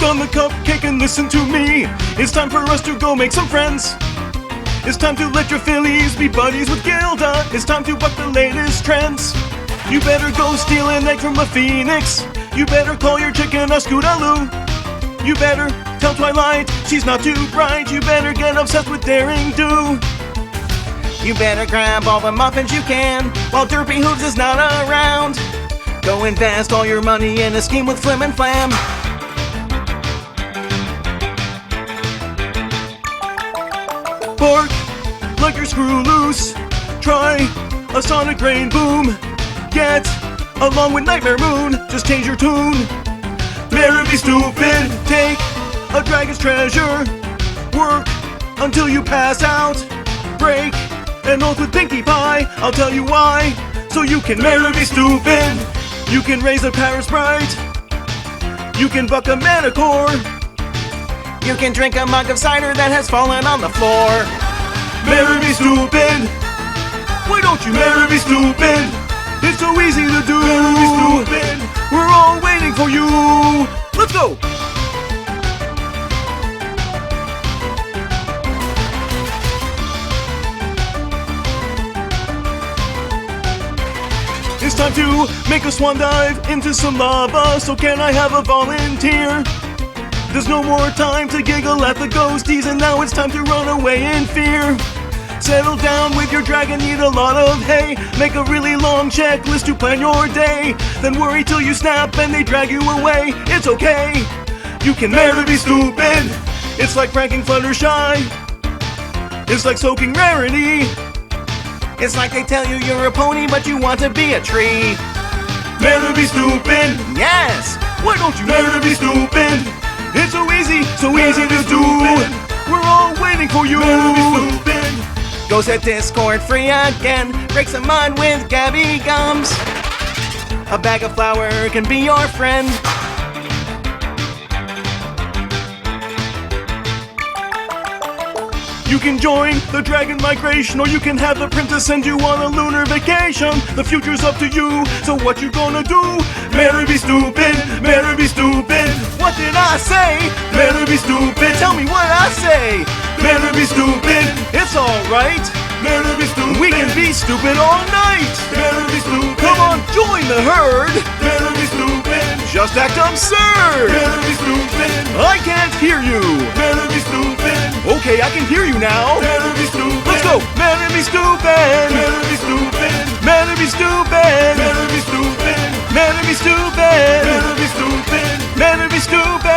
Put on the cupcake and listen to me. It's time for us to go make some friends. It's time to let your fillies be buddies with Gilda. It's time to buck the latest trends. You better go steal an egg from a phoenix. You better call your chicken a Scootaloo. You better tell Twilight she's not too bright. You better get obsessed with Daring Do. You better grab all the muffins you can while Derpy Hooves is not around. Go invest all your money in a scheme with Flim and Flam. Bark like your screw loose. Try a sonic rain boom. Get along with Nightmare Moon. Just change your tune. Better be stupid. Take a dragon's treasure. Work until you pass out. Break an oath with Pinkie Pie. I'll tell you why. So you can marry be stupid. You can raise a Paris Sprite. You can buck a Manicore. You can drink a mug of cider that has fallen on the floor. Marry be stupid. Why don't you marry be stupid? It's so easy to do. Marry be stupid. We're all waiting for you. Let's go. It's time to make a swan dive into some lava. So can I have a volunteer? There's no more time to giggle at the ghosties, and now it's time to run away in fear. Settle down with your dragon, eat a lot of hay. Make a really long checklist to plan your day. Then worry till you snap and they drag you away. It's okay, you can never be stupid. It's like pranking Fluttershy. It's like soaking Rarity. It's like they tell you you're a pony but you want to be a tree. Never be stupid. Yes, why don't you never be stupid? It's so easy to do. We're all waiting for you. Never be stupid. Go set Discord free again. Break some mud with Gabby Gums. A bag of flour can be your friend. You can join the dragon migration, or you can have the princess send you on a lunar vacation. The future's up to you, so what you gonna do? Marry be stupid, marry be stupid. What did I say? Marry be stupid. Tell me what I say. Marry be stupid. It's alright. Marry be stupid. We can be stupid all night. Marry be stupid. Come on, join the herd. Marry be stupid. Just act absurd. Marry be stupid. I can't hear you. Marry be stupid. Okay, I can hear you now. Marry be stupid. Let's go. Marry be stupid. Marry be stupid. Marry be stupid. Marry be stupid. Marry be stupid. Marry be stupid. Marry be stupid.